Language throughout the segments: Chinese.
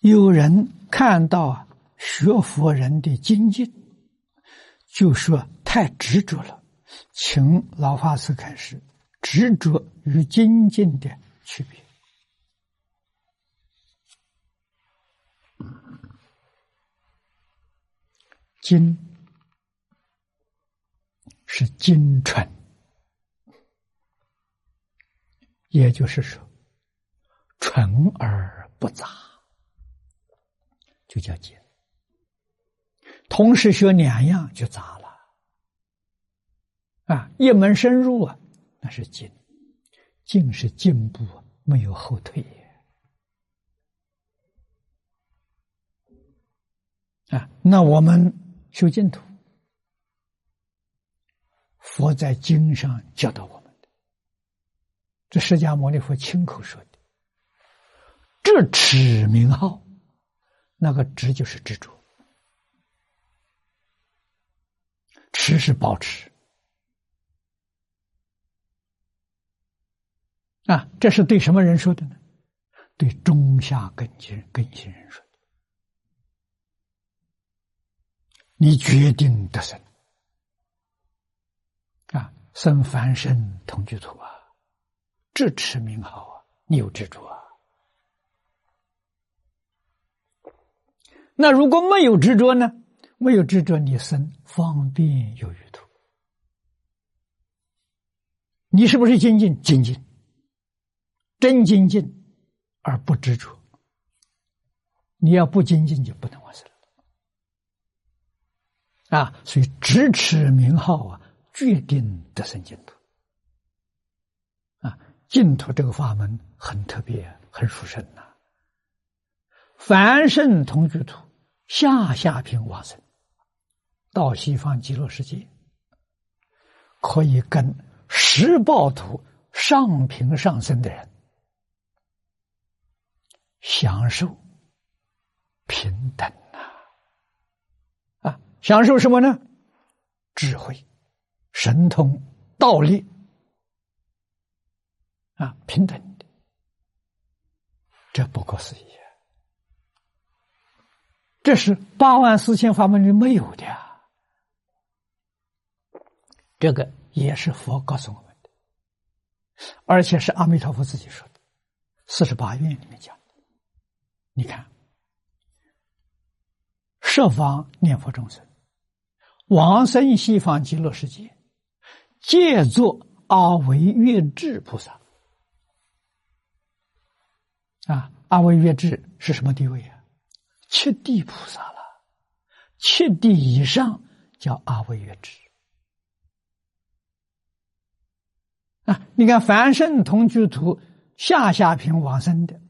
有人看到学佛人的精进，就说太执着了，请老法师开示执着与精进的区别。精是精纯，也就是说纯而不杂，就叫精。同时学两样就杂了啊！一门深入啊，那是精。精是进步，没有后退啊！那我们修净土，佛在经上教导我们的，这释迦牟尼佛亲口说的。这持名号，那个执就是执着，持是保持啊。这是对什么人说的呢？对中下根性人说的。你决定得生啊，生凡身同居土啊，这持名号啊，你有执着啊。那如果没有执着呢？没有执着，你生方便有余土，你是不是精进？精进，真精进而不执着。你要不精进，就不能往生啊！所以直持名号啊，决定得生净土啊！净土这个法门很特别，很殊胜呐。凡圣同居土，下品往生，到西方极乐世界，可以跟十报土上品上生的人享受平等啊！享受什么呢？智慧、神通、道力啊，平等的，这不可思议啊！这是84000法门里没有的啊！这个也是佛告诉我们的，而且是阿弥陀佛自己说的，48愿里面讲的。你看，十方念佛众生往生西方极乐世界，皆作阿惟越致菩萨啊！阿惟越致是什么地位啊？七地菩萨了，七地以上叫阿惟越致啊！你看凡圣同居土下品往生的，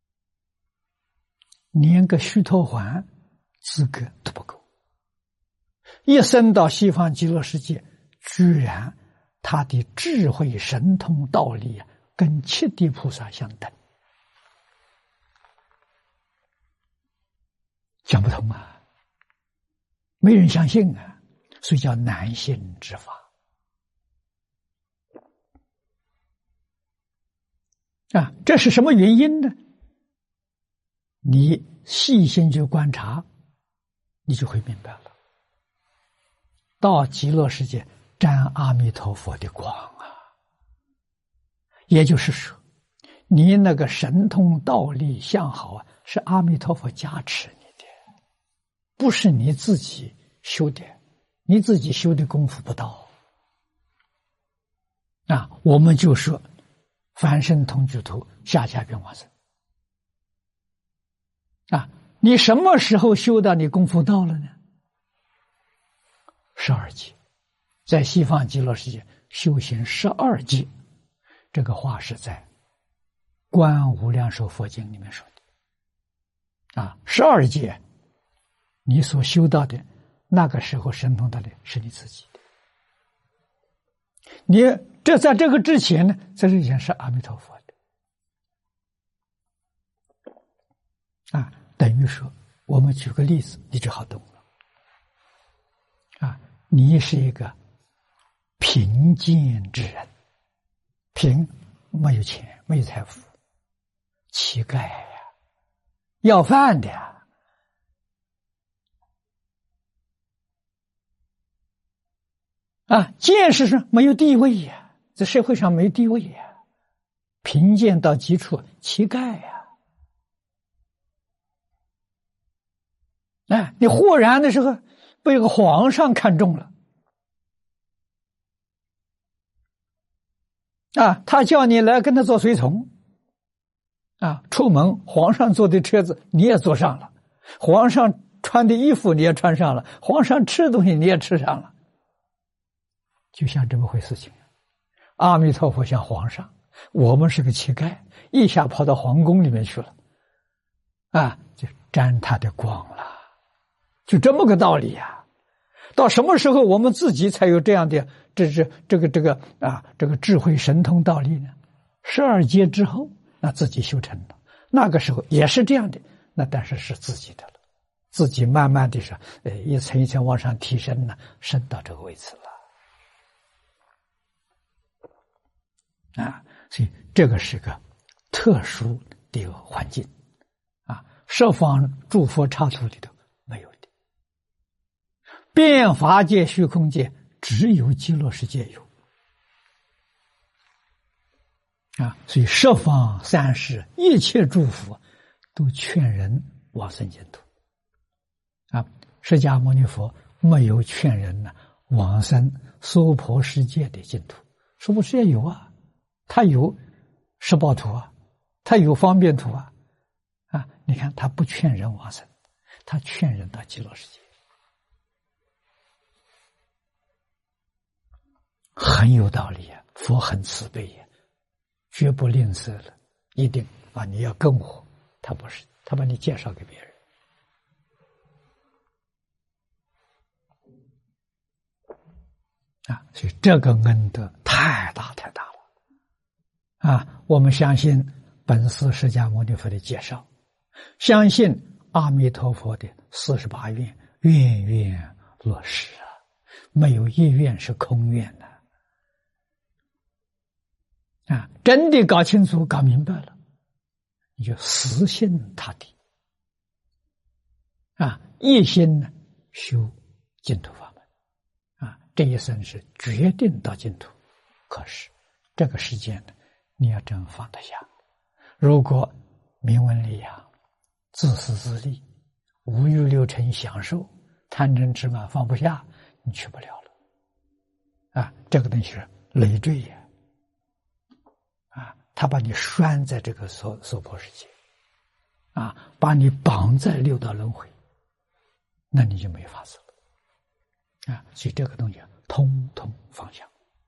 连个须陀洹资格都不够，一生到西方极乐世界，居然他的智慧、神通、道力啊，跟七地菩萨相等，讲不通啊，没人相信啊，所以叫难信之法啊。这是什么原因呢？你细心去观察，你就会明白了。到极乐世界沾阿弥陀佛的光啊，也就是说，你那个神通道力相好啊，是阿弥陀佛加持你的，不是你自己修的，你自己修的功夫不到啊。我们就说凡圣同居土下品往生啊，你什么时候修到你功夫到了呢？12劫，在西方极乐世界修行12劫，这个话是在《观无量寿佛经》里面说的啊。12劫，你所修到的那个时候神通道力是你自己的，你这在这个之前呢，在这之前是阿弥陀佛的啊。等于说，我们举个例子，你就好懂了啊。你是一个贫贱之人，贫，没有钱，没有财富，乞丐呀， 要饭的呀。见识上没有地位呀，在社会上没地位呀，贫贱到极处，乞丐呀。你忽然的时候被个皇上看中了，他叫你来跟他做随从，出门皇上坐的车子你也坐上了，皇上穿的衣服你也穿上了，皇上吃的东西你也吃上了，就像这么回事情。阿弥陀佛像皇上，我们是个乞丐，一下跑到皇宫里面去了，就沾他的光了，就这么个道理呀。到什么时候我们自己才有这样的这个智慧神通道理呢？12劫之后，那自己修成了，那个时候也是这样的，那但是是自己的了，自己慢慢的是一层一层往上提升呢，升到这个位置了。所以这个是个特殊的一个环境十方诸佛刹土里头没有的，遍法界虚空界只有极乐世界有所以十方三世一切诸佛都劝人往生净土释迦牟尼佛没有劝人往生娑婆世界的净土，娑婆世界有他有十报土他有方便土你看他不劝人往生，他劝人到极乐世界，很有道理佛很慈悲绝不吝啬了，一定你要跟我，他不是，他把你介绍给别人所以这个恩德太大太大了我们相信本师释迦牟尼佛的介绍，相信阿弥陀佛的48愿，愿愿落实没有一愿是空愿的真的搞清楚搞明白了，你就死心塌地一心呢修净土法门这一生是决定到净土。可是这个世界呢，你要真放得下，如果名闻利养、自私自利、五欲六尘享受、贪嗔痴慢放不下，你去不了了这个东西是累赘他把你拴在这个娑婆世界把你绑在六道轮回，那你就没法子了所以这个东西通通放下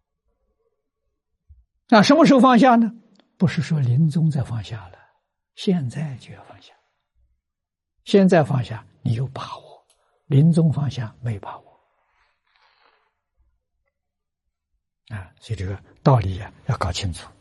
什么时候放下呢？不是说临终再放下了，现在就要放下。现在放下你有把握，临终放下没把握所以这个道理要搞清楚